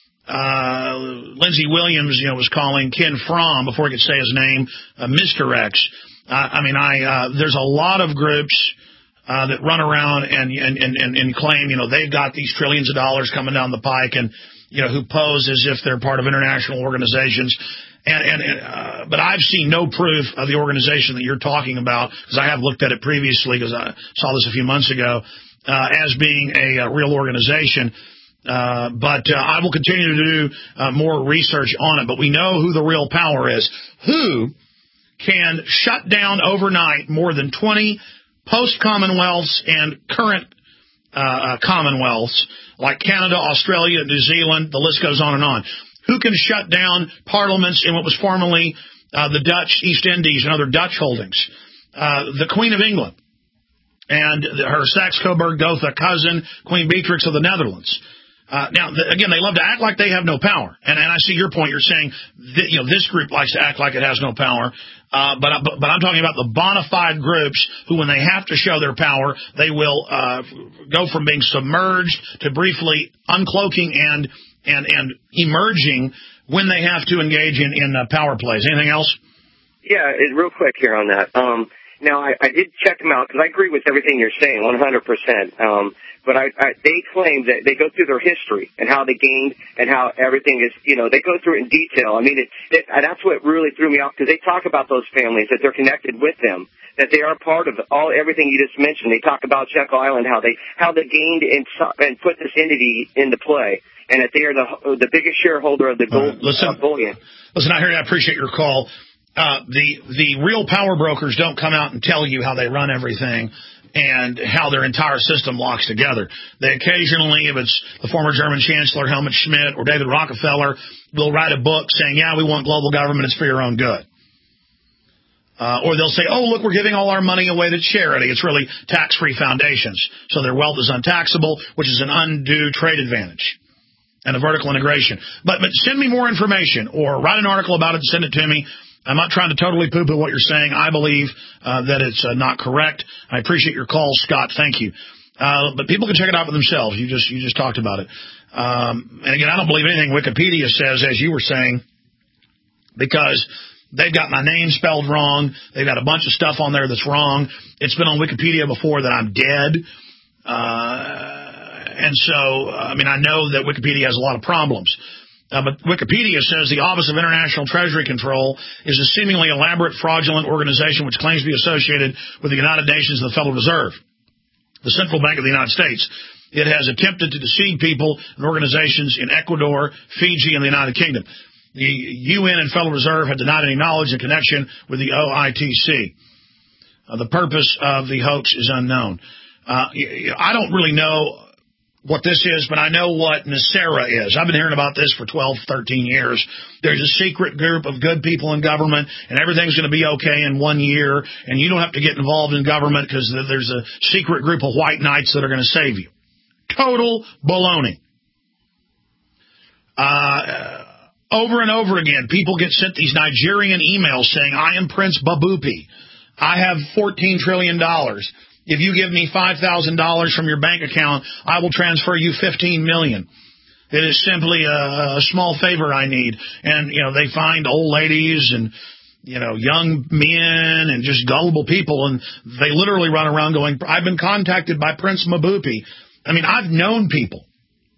uh, Lindsey Williams, you know, was calling Ken Fromm before he could say his name, uh, Mister X. Uh, I mean, I uh, there's a lot of groups Uh, that run around and, and, and, and claim, you know, they've got these trillions of dollars coming down the pike and, you know, who pose as if they're part of international organizations. And, and, and uh, but I've seen no proof of the organization that you're talking about, because I have looked at it previously, because I saw this a few months ago, uh, as being a, a real organization. Uh, but uh, I will continue to do uh, more research on it. But we know who the real power is. Who can shut down overnight more than twenty post-Commonwealths and current uh, Commonwealths, like Canada, Australia, New Zealand, the list goes on and on. Who can shut down parliaments in what was formerly uh, the Dutch East Indies and other Dutch holdings? Uh, the Queen of England. and her Saxe-Coburg Gotha cousin, Queen Beatrix of the Netherlands. Uh, now, th- again, they love to act like they have no power. And, and I see your point. You're saying that, you know, this group likes to act like it has no power. Uh, but, but, but I'm talking about the bona fide groups who, when they have to show their power, they will uh, go from being submerged to briefly uncloaking and and, and emerging when they have to engage in, in uh, power plays. Anything else? Yeah, it, real quick here on that. Um, now, I, I did check them out because I agree with everything you're saying, one hundred percent. Um, but I, I, they claim that they go through their history and how they gained and how everything is, you know, they go through it in detail. I mean, it, it, that's what really threw me off because they talk about those families, that they're connected with them, that they are part of all everything you just mentioned. They talk about Jekyll Island, how they how they gained and, and put this entity into play, and that they are the the biggest shareholder of the gold uh, listen, uh, bullion. Listen, I hear you. I appreciate your call. Uh, the the real power brokers don't come out and tell you how they run everything and how their entire system locks together. They occasionally, if it's the former German Chancellor Helmut Schmidt or David Rockefeller, will write a book saying, yeah, we want global government, it's for your own good. Uh, or they'll say, oh, look, we're giving all our money away to charity. It's really tax-free foundations. So their wealth is untaxable, which is an undue trade advantage and a vertical integration. But, but send me more information or write an article about it and send it to me. I'm not trying to totally poo-poo what you're saying. I believe uh, that it's uh, not correct. I appreciate your call, Scott. Thank you. Uh, but people can check it out for themselves. You just you just talked about it. Um, and again, I don't believe anything Wikipedia says, as you were saying, because they've got my name spelled wrong. They've got a bunch of stuff on there that's wrong. It's been on Wikipedia before that I'm dead. Uh, and so, I mean, I know that Wikipedia has a lot of problems. Uh, but Wikipedia says the Office of International Treasury Control is a seemingly elaborate, fraudulent organization which claims to be associated with the United Nations and the Federal Reserve, the Central Bank of the United States. It has attempted to deceive people and organizations in Ecuador, Fiji, and the United Kingdom. The U N and Federal Reserve have denied any knowledge in connection with the O I T C. Uh, the purpose of the hoax is unknown. Uh, I don't really know what this is, but I know what NESARA is. I've been hearing about this for twelve, thirteen years. There's a secret group of good people in government, and everything's going to be okay in one year, and you don't have to get involved in government because there's a secret group of white knights that are going to save you. Total baloney. Uh, over and over again, people get sent these Nigerian emails saying, I am Prince Babupi. I have fourteen trillion dollars. If you give me five thousand dollars from your bank account, I will transfer you fifteen million dollars. It is simply a, a small favor I need. And, you know, they find old ladies and, you know, young men and just gullible people, and they literally run around going, I've been contacted by Prince Mabupi. I mean, I've known people.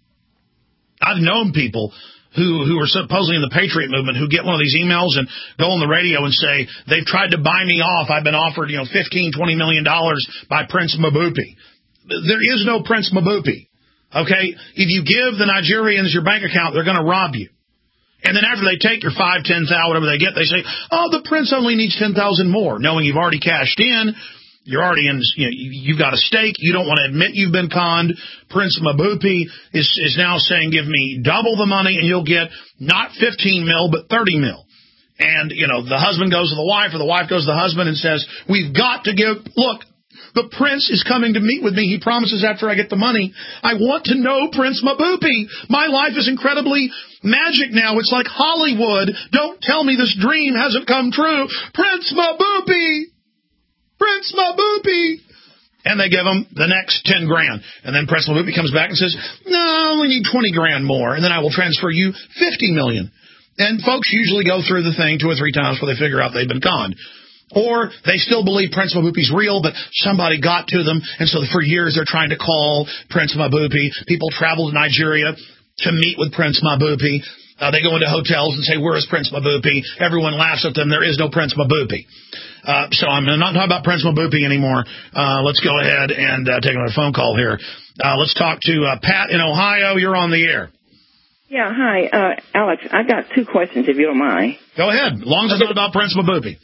I've known people who who are supposedly in the Patriot movement who get one of these emails and go on the radio and say, they've tried to buy me off. I've been offered, you know, fifteen, twenty million dollars by Prince Mabupi. There is no Prince Mabupi. Okay? If you give the Nigerians your bank account, they're going to rob you. And then after they take your five, ten thousand, whatever they get, they say, oh, the prince only needs ten thousand more, knowing you've already cashed in. You're already in, you know, you've got a stake. You don't want to admit you've been conned. Prince Mabupi is, is now saying, give me double the money and you'll get not fifteen mil, but thirty mil. And, you know, the husband goes to the wife or the wife goes to the husband and says, we've got to give, look, the prince is coming to meet with me. He promises after I get the money. I want to know Prince Mabupi. My life is incredibly magic now. It's like Hollywood. Don't tell me this dream hasn't come true. Prince Mabupi. Prince Mabupi. And they give him the next ten grand. And then Prince Mabupi comes back and says, no, I only need twenty grand more. And then I will transfer you fifty million. And folks usually go through the thing two or three times before they figure out they've been conned. Or they still believe Prince Mabupi's real, but somebody got to them. And so for years they're trying to call Prince Mabupi. People travel to Nigeria to meet with Prince Mabupi. Uh, they go into hotels and say, where is Prince Mabupi? Everyone laughs at them. There is no Prince Mabupi. Uh, so I'm not talking about Prince Mabupi anymore. Uh, let's go ahead and uh, take another phone call here. Uh, let's talk to uh, Pat in Ohio. You're on the air. Yeah, hi. Uh, Alex, I got two questions, if you don't mind. Go ahead, as long as it's not about Prince Mabupi.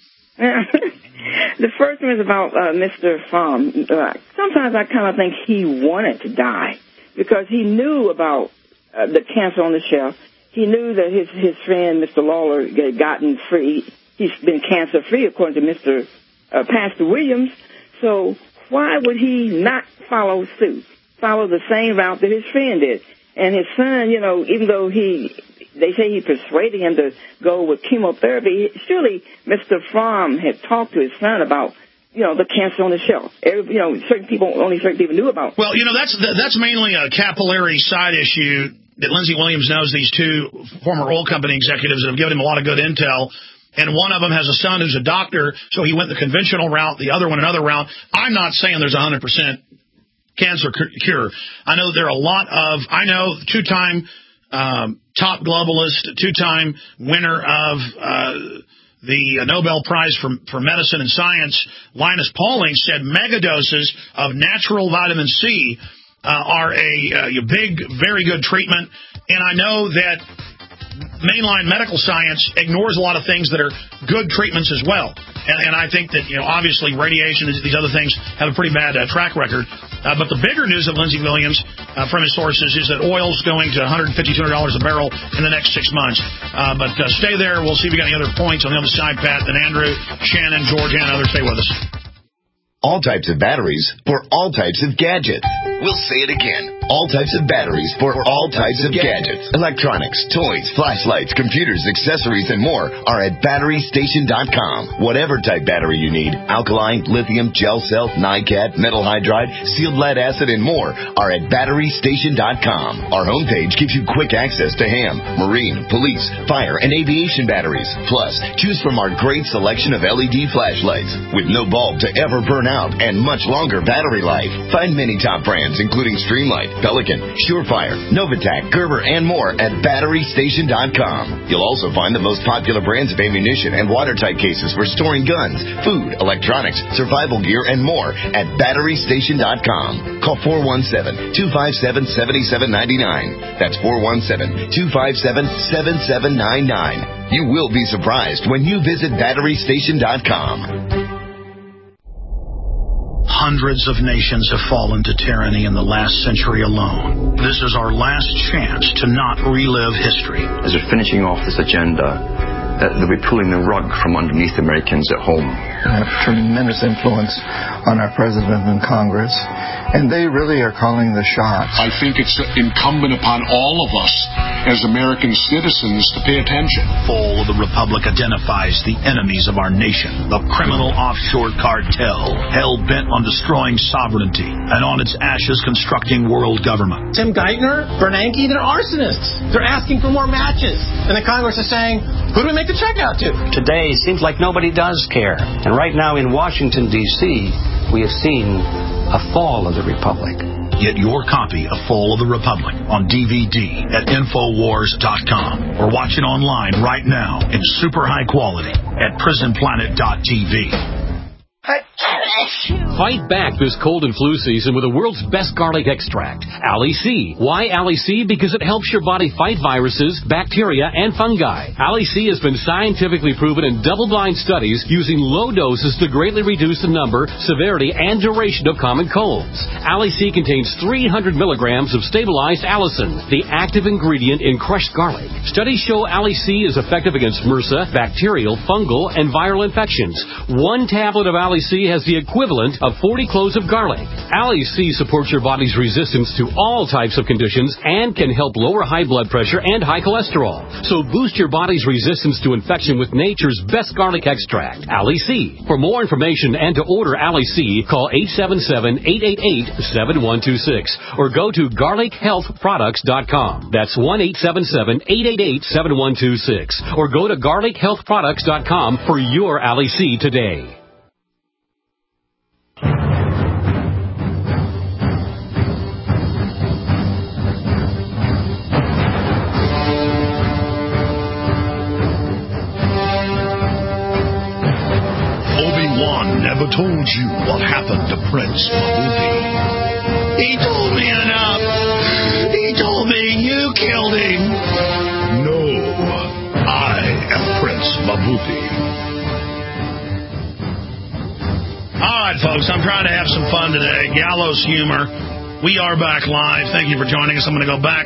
The first one is about uh, Mister Pham. Uh, sometimes I kind of think he wanted to die because he knew about uh, the cancer on the shelf. He knew that his, his friend, Mister Lawler, had gotten free. He's been cancer-free, according to Mister Uh, Pastor Williams. So why would he not follow suit, follow the same route that his friend did? And his son, you know, even though he, they say he persuaded him to go with chemotherapy, surely Mister Fromm had talked to his son about, you know, the cancer on the shelf. Every, you know, certain people, only certain people knew about. Well, you know, that's that's mainly a capillary side issue that Lindsey Williams knows these two former oil company executives that have given him a lot of good intel. And one of them has a son who's a doctor, so he went the conventional route, the other one another route. I'm not saying there's one hundred percent cancer cure. I know there are a lot of, I know two-time um, top globalist, two-time winner of uh, the Nobel Prize for, for Medicine and Science, Linus Pauling, said megadoses of natural vitamin C uh, are a, a big, very good treatment. And I know that mainline medical science ignores a lot of things that are good treatments as well. And, and I think that, you know, obviously radiation, these other things have a pretty bad uh, track record. Uh, but the bigger news of Lindsey Williams uh, from his sources is that oil's going to one hundred fifty dollars, two hundred dollars a barrel in the next six months. Uh, but uh, stay there. We'll see if we got any other points on the other side, Pat. Then Andrew, Shannon, George, and others, stay with us. All types of batteries for all types of gadgets. We'll say it again. All types of batteries for all types of gadgets. Electronics, toys, flashlights, computers, accessories, and more are at battery station dot com. Whatever type battery you need, alkaline, lithium, gel cell, NiCad, metal hydride, sealed lead acid, and more are at battery station dot com. Our homepage gives you quick access to ham, marine, police, fire, and aviation batteries. Plus, choose from our great selection of L E D flashlights with no bulb to ever burn out and much longer battery life. Find many top brands including Streamlight, Pelican, Surefire, Novatac, Gerber, and more at battery station dot com. You'll also find the most popular brands of ammunition and watertight cases for storing guns, food, electronics, survival gear, and more at battery station dot com. Call four one seven, two five seven, seven seven nine nine. That's four one seven, two five seven, seven seven nine nine. You will be surprised when you visit battery station dot com. Hundreds of nations have fallen to tyranny in the last century alone. This is our last chance to not relive history. As we're finishing off this agenda, uh, they'll be pulling the rug from underneath Americans at home. They have tremendous influence on our president and Congress, and they really are calling the shots. I think it's incumbent upon all of us as American citizens to pay attention. Fall of the Republic identifies the enemies of our nation, the criminal offshore cartel, hell-bent on destroying sovereignty, and on its ashes constructing world government. Tim Geithner, Bernanke, they're arsonists. They're asking for more matches. And the Congress is saying, who do we make the check out to? Today, it seems like nobody does care. And right now in Washington, D C, we have seen a fall of the Republic. Get your copy of Fall of the Republic on D V D at Infowars dot com or watch it online right now in super high quality at Prison Planet dot T V. Fight back this cold and flu season with the world's best garlic extract, Ali C. Why Ali C? Because it helps your body fight viruses, bacteria, and fungi. Ali C has been scientifically proven in double-blind studies using low doses to greatly reduce the number, severity, and duration of common colds. Ali C contains three hundred milligrams of stabilized allicin, the active ingredient in crushed garlic. Studies show Ali C is effective against MRSA, bacterial, fungal, and viral infections. One tablet of Ali C has the equivalent of forty cloves of garlic. Ali C supports your body's resistance to all types of conditions and can help lower high blood pressure and high cholesterol. So boost your body's resistance to infection with nature's best garlic extract, Ali C. For more information and to order Ali C, call eight seven seven, eight eight eight, seven one two six or go to garlic health products dot com. That's one eight seven seven, eight eight eight, seven one two six or go to garlic health products dot com for your Ali C today. Never told you what happened to Prince Mabupi. He told me enough. He told me you killed him. No, I am Prince Mabupi. All right, folks, I'm trying to have some fun today. Gallows humor. We are back live. Thank you for joining us. I'm going to go back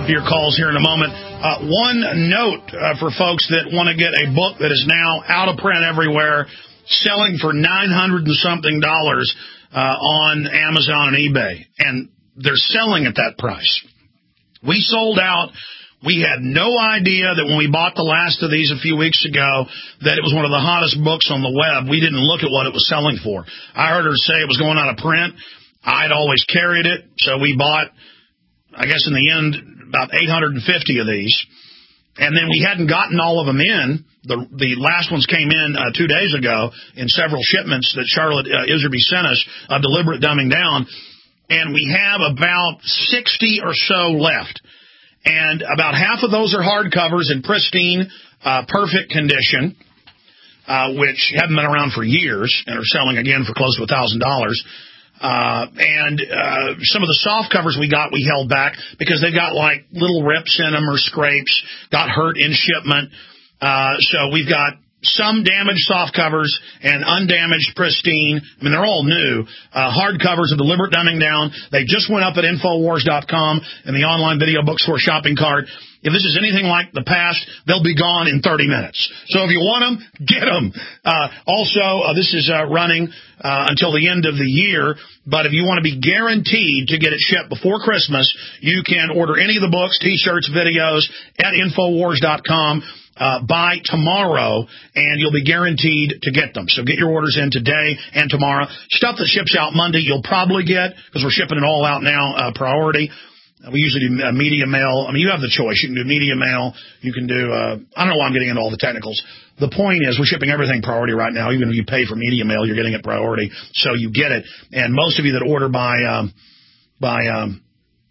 to your calls here in a moment. Uh, one note uh, for folks that want to get a book that is now out of print everywhere, selling for nine hundred and something dollars uh, on Amazon and eBay, and they're selling at that price. We sold out. We had no idea that when we bought the last of these a few weeks ago that it was one of the hottest books on the web. We didn't look at what it was selling for. I heard her say it was going out of print. I'd always carried it, so we bought, I guess in the end, about eight hundred fifty of these. And then we hadn't gotten all of them in. The the last ones came in uh, two days ago in several shipments that Charlotte uh, Iserby sent us, a deliberate dumbing down. And we have about sixty or so left. And about half of those are hardcovers in pristine, uh, perfect condition, uh, which haven't been around for years and are selling again for close to one thousand dollars. Uh, and uh, some of the soft covers we got, we held back because they got like little rips in them or scrapes, got hurt in shipment. Uh, so we've got some damaged soft covers and undamaged pristine. I mean, they're all new. Uh, hard covers, a deliberate dumbing down. They just went up at Infowars dot com in the online video bookstore shopping cart. If this is anything like the past, they'll be gone in thirty minutes. So if you want them, get them. Uh, also, uh, this is uh, running uh, until the end of the year. But if you want to be guaranteed to get it shipped before Christmas, you can order any of the books, T-shirts, videos at Infowars dot com. Uh, by tomorrow, and you'll be guaranteed to get them. So get your orders in today and tomorrow. Stuff that ships out Monday, you'll probably get, because we're shipping it all out now, uh, priority. Uh, we usually do uh, media mail. I mean, you have the choice. You can do media mail. You can do, uh, I don't know why I'm getting into all the technicals. The point is we're shipping everything priority right now. Even if you pay for media mail, you're getting it priority. So you get it. And most of you that order by, um, by, um,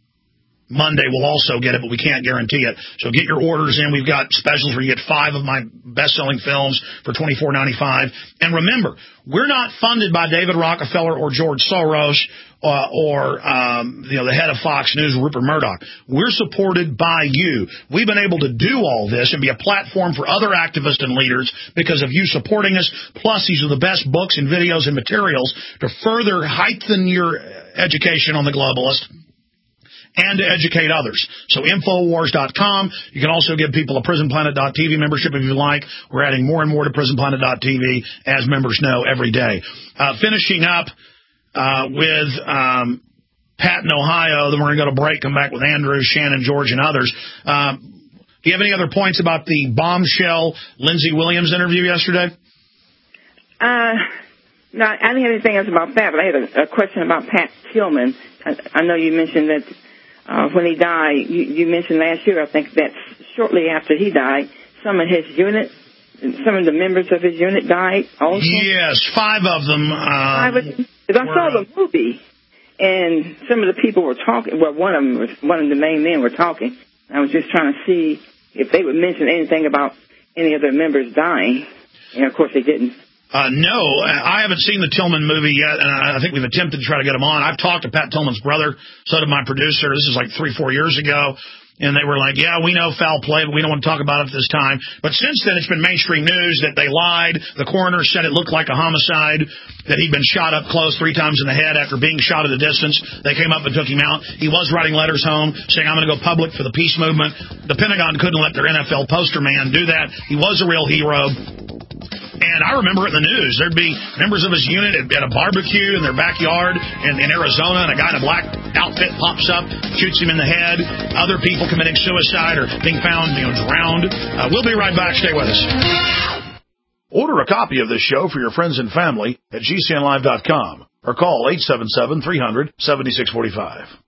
Monday we'll also get it, but we can't guarantee it. So get your orders in. We've got specials where you get five of my best-selling films for twenty-four ninety-five. And remember, we're not funded by David Rockefeller or George Soros uh, or um, you know the head of Fox News, Rupert Murdoch. We're supported by you. We've been able to do all this and be a platform for other activists and leaders because of you supporting us. Plus, these are the best books and videos and materials to further heighten your education on the globalist and to educate others. So Infowars dot com. You can also give people a Prison Planet dot T V membership if you like. We're adding more and more to Prison Planet dot T V, as members know, every day. Uh, finishing up uh, with um, Pat in Ohio, then we're going to go to break, come back with Andrew, Shannon, George, and others. Uh, do you have any other points about the bombshell Lindsey Williams interview yesterday? Uh, no, I didn't have anything else about that, but I had a, a question about Pat Tillman. I, I know you mentioned that Uh, when he died, you, you mentioned last year, I think that shortly after he died, some of his unit, some of the members of his unit died also? Yes, five of them. Um, five of them? Because I saw the movie, and some of the people were talking, well, one of them, was, one of the main men were talking. I was just trying to see if they would mention anything about any of their members dying, and of course they didn't. Uh, no, I haven't seen the Tillman movie yet, and I think we've attempted to try to get him on. I've talked to Pat Tillman's brother, so did my producer. This is like three, four years ago, and they were like, yeah, we know foul play, but we don't want to talk about it at this time. But since then, it's been mainstream news that they lied. The coroner said it looked like a homicide, that he'd been shot up close three times in the head after being shot at a distance. They came up and took him out. He was writing letters home saying, I'm going to go public for the peace movement. The Pentagon couldn't let their N F L poster man do that. He was a real hero. And I remember it in the news. There'd be members of his unit at, at a barbecue in their backyard in, in Arizona, and a guy in a black outfit pops up, shoots him in the head. Other people committing suicide or being found, you know, drowned. Uh, we'll be right back. Stay with us. Order a copy of this show for your friends and family at G C N live dot com or call eight seven seven, three hundred, seventy-six forty-five.